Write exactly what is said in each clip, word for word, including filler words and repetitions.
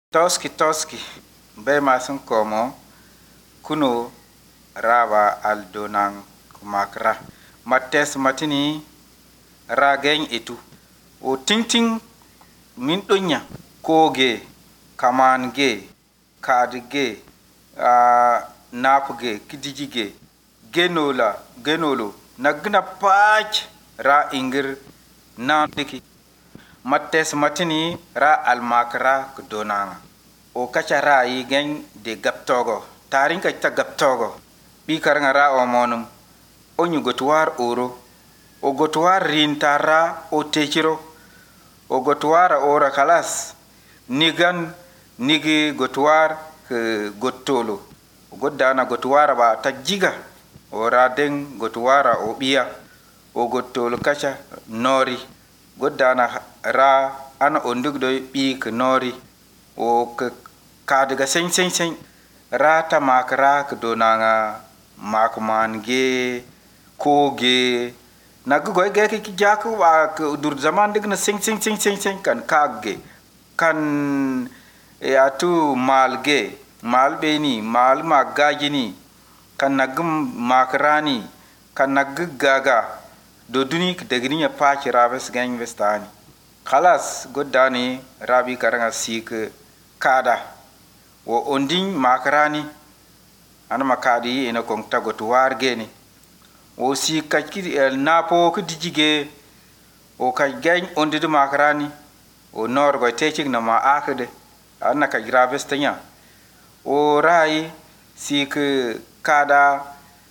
Toski toski bai masun komo kuno raba aldonan kumakra mattes matini ragen etu o tingting min dunya koge kamange kadge a napge kidijige genola genolo nagna pach ra ingir na diki mattes matini ra almakra kudonanga o kacha ra yi gen de gaptogo tarin ka ta gaptogo bi karanga ra o monum o nyugotwar oro o gotwar rintara o techiro o gotwar ora kalas nigan nigi gotwar ke gottolo o goddana gotwar ba tajiga o raden gotwara o biya o gottolo kacha nori goddana ra ana ondugdo bi ke nori o ke kadga sen sen sen rata makra ke donanga makman ge koge nagu goy ge ki jaku wa ke dur zaman digna sen sen sen sen sen kan kagge kan e atu malge mal beni mal magajini kan nagum makrani kan nag gaga do duni ke degniya pachi rabes gang vestani khalas goddani rabi karanga sik kada wo ondin makrani ana makadi ina kong tagotu wargeni o si kaki el napo ke dijige o ka gang ondi de makrani o nor go techik na ma akede ana ka rabes tanya o rai sik kada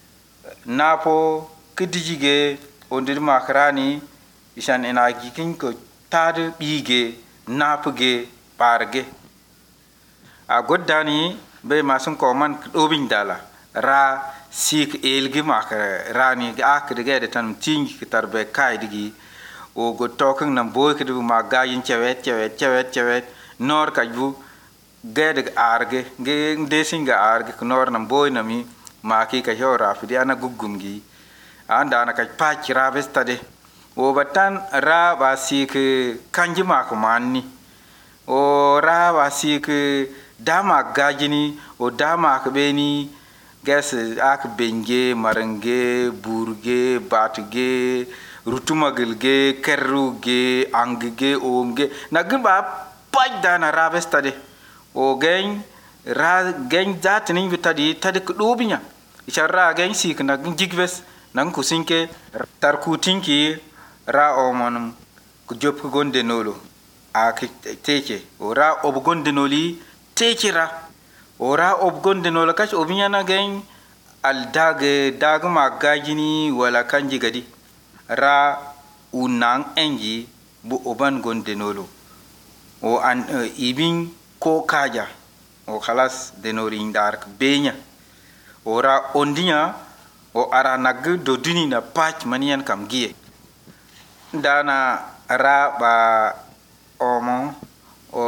napo ke dijige ondir makrani ishan ina gikin ko tade bige napge parge a goddani be masun ko man dobin dala ra sik elgi makra rani akde gede tan tingi tarbe kaydigi o go token nam boy ke du magayin chewet chewet chewet chewet nor kajbu gede arge ge desinga arge nor nam boy nami maki ka hora fidi ana gugumgi anda na kaj pach rabes tade o batan ra ba sik kanji mak manni o ra ba sik dama gajini o dama ka beni gas ak benge marange burge batge rutumagilge kerruge angge omge nagin ba pach dana rabes tade o gen ra gen zatini vitadi tade kudobinya isharra gen sik nagin jigves nan kusinke tarkutinki ra o monum ku jop gonde nolo a teke ora ob gonde noli tekira ora ob gonde nolo kaч obinyana gen al dage dage magajini wala kanji gadi ra unang enji bu oban gonde nolo o an uh, ibin ko kaja o khalas denori ndar benya ora ondinya o ara nag do duni na pach manian kam giye dana ra ba omo o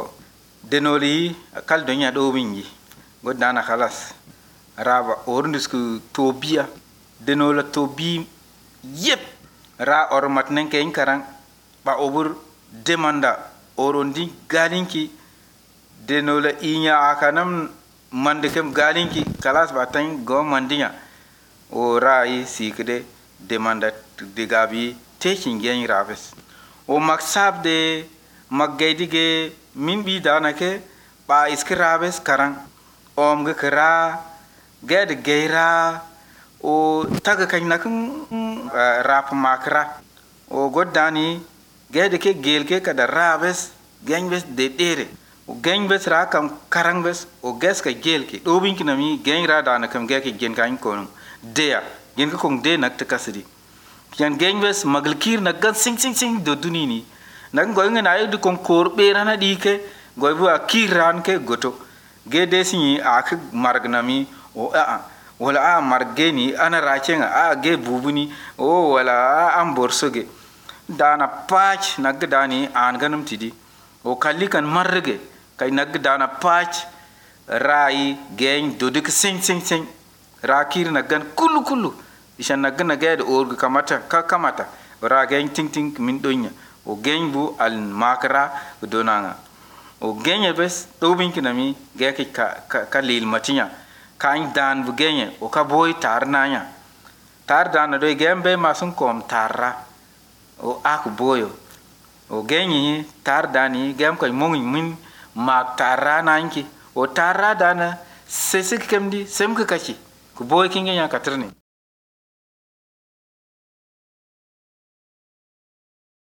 denoli kal donya do wingi godana khalas raba orndisku tobia denola tobi yep ra ormat nenke inkarang ba obur demanda orondi galinki denola inya akanam mandekem galinki kalas ba tan go mandinya o rai sikde demanda digabi taking gen rabes o maksab de magaidige min bi danake ba iskrabes karang om ge kra ged geira o taga kan nakun rap makra o godani ged ke gelke kada rabes genbes de dere o genbes ra kam karang bes o ges ka gelke do binki nami gen ra danakam geke gen kan konum deya gen ko kong de nak takasidi yan genbes maglkir nagan sing sing sing do dunini nag goy ngena ay du kon korbe rana dike goy bu akiran ke goto gede sini ak margnami o a wala a margeni ana rachenga a ge bubuni o wala am borsoge dana pach nag dani an ganum tidi o kallikan marge kay nag dana pach rai gen do dik sing sing sing rakir nagan kullu kullu ishan nagan nagade org kamata ka kamata ra gen ting ting min donya o genbu al makra donanga o genye bes dobin kinami geki ka ka, ka lil matinya kan dan bu genye o ka boy tar nanya tar dan do gembe masun kom tarra o ak boyo o genye tar dani gem ko mongi min ma tarra nanki o tarra dana sesik kemdi sem ka kachi ku boy kinge nya katrni